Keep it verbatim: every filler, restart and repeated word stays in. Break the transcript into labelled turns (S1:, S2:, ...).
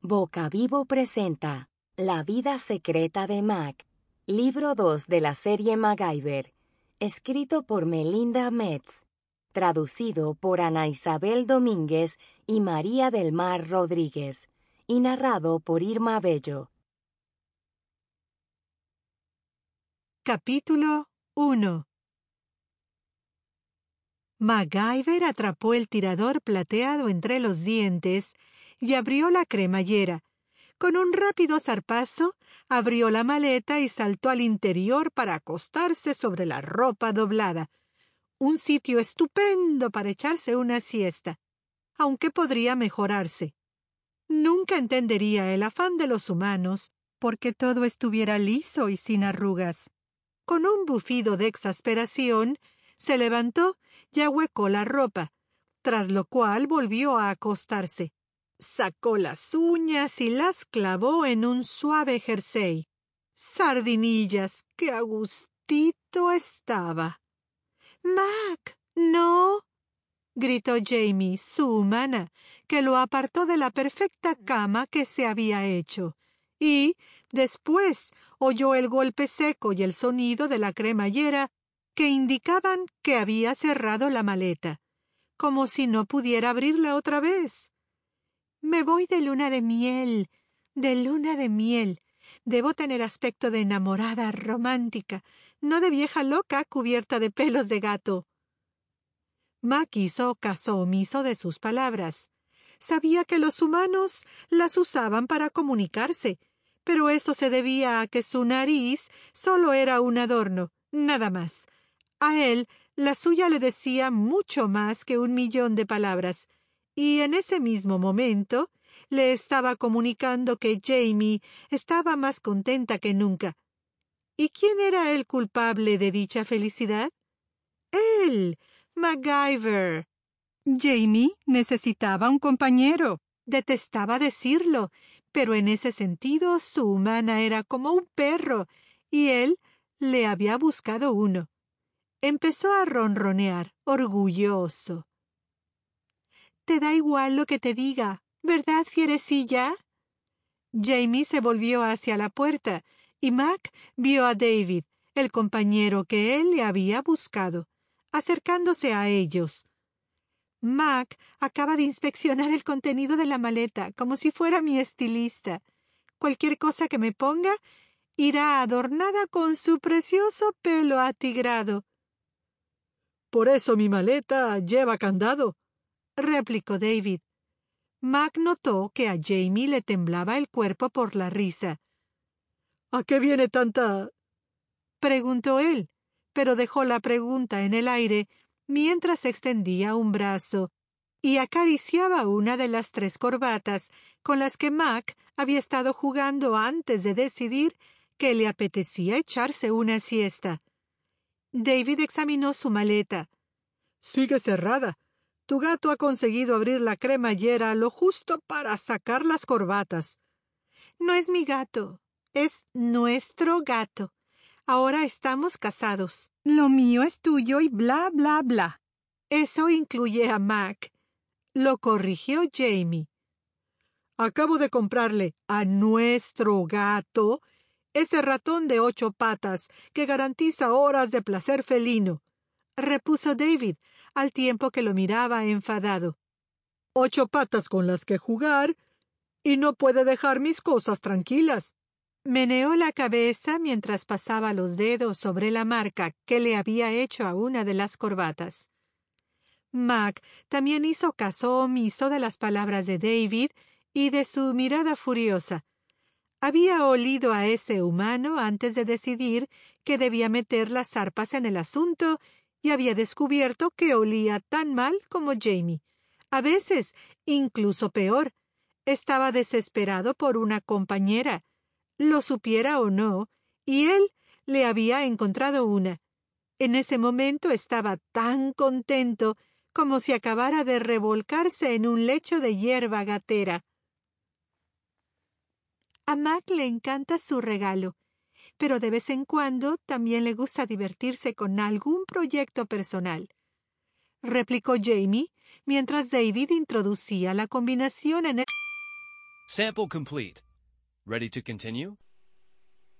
S1: Boca Vivo presenta La vida secreta de Mac, libro dos de la serie MacGyver, escrito por Melinda Metz, traducido por Ana Isabel Domínguez y María del Mar Rodríguez, y narrado por Irma Bello.
S2: Capítulo uno. MacGyver atrapó el tirador plateado entre los dientes y abrió la cremallera. Con un rápido zarpazo, abrió la maleta y saltó al interior para acostarse sobre la ropa doblada. Un sitio estupendo para echarse una siesta, aunque podría mejorarse. Nunca entendería el afán de los humanos porque todo estuviera liso y sin arrugas. Con un bufido de exasperación, se levantó y ahuecó la ropa, tras lo cual volvió a acostarse. Sacó las uñas y las clavó en un suave jersey. ¡Sardinillas! ¡Qué a gustito estaba! —¡Mac! ¡No! —gritó Jamie, su humana, que lo apartó de la perfecta cama que se había hecho. Y, después, oyó el golpe seco y el sonido de la cremallera que indicaban que había cerrado la maleta, como si no pudiera abrirla otra vez. —Me voy de luna de miel, de luna de miel. Debo tener aspecto de enamorada romántica, no de vieja loca cubierta de pelos de gato. Mac hizo caso omiso de sus palabras. Sabía que los humanos las usaban para comunicarse, pero eso se debía a que su nariz solo era un adorno, nada más. A él, la suya le decía mucho más que un millón de palabras, y en ese mismo momento le estaba comunicando que Jamie estaba más contenta que nunca. ¿Y quién era el culpable de dicha felicidad? Él, MacGyver. Jamie necesitaba un compañero. Detestaba decirlo, pero en ese sentido su humana era como un perro, y él le había buscado uno. Empezó a ronronear, orgulloso. —Te da igual lo que te diga, ¿verdad, fierecilla? Jamie se volvió hacia la puerta, y Mac vio a David, el compañero que él le había buscado, acercándose a ellos. Mac acaba de inspeccionar el contenido de la maleta, como si fuera mi estilista. Cualquier cosa que me ponga irá adornada con su precioso pelo atigrado. —Por eso mi maleta lleva candado —replicó David. Mac notó que a Jamie le temblaba el cuerpo por la risa. —¿A qué viene tanta...? —preguntó él, pero dejó la pregunta en el aire mientras extendía un brazo y acariciaba una de las tres corbatas con las que Mac había estado jugando antes de decidir que le apetecía echarse una siesta. David examinó su maleta. —Sigue cerrada. Tu gato ha conseguido abrir la cremallera lo justo para sacar las corbatas. —No es mi gato, es nuestro gato. Ahora estamos casados. Lo mío es tuyo y bla, bla, bla. Eso incluye a Mac. Lo corrigió Jamie. Acabo de comprarle a nuestro gato ese ratón de ocho patas que garantiza horas de placer felino, repuso David, al tiempo que lo miraba enfadado. Ocho patas con las que jugar, y no puede dejar mis cosas tranquilas. Meneó la cabeza mientras pasaba los dedos sobre la marca que le había hecho a una de las corbatas. Mac también hizo caso omiso de las palabras de David y de su mirada furiosa. Había olido a ese humano antes de decidir que debía meter las zarpas en el asunto y había descubierto que olía tan mal como Jamie. A veces, incluso peor. Estaba desesperado por una compañera, lo supiera o no, y él le había encontrado una. En ese momento estaba tan contento como si acabara de revolcarse en un lecho de hierba gatera. A Mac le encanta su regalo, pero de vez en cuando también le gusta divertirse con algún proyecto personal, replicó Jamie, mientras David introducía la combinación en el...
S3: Sample complete. Ready to continue?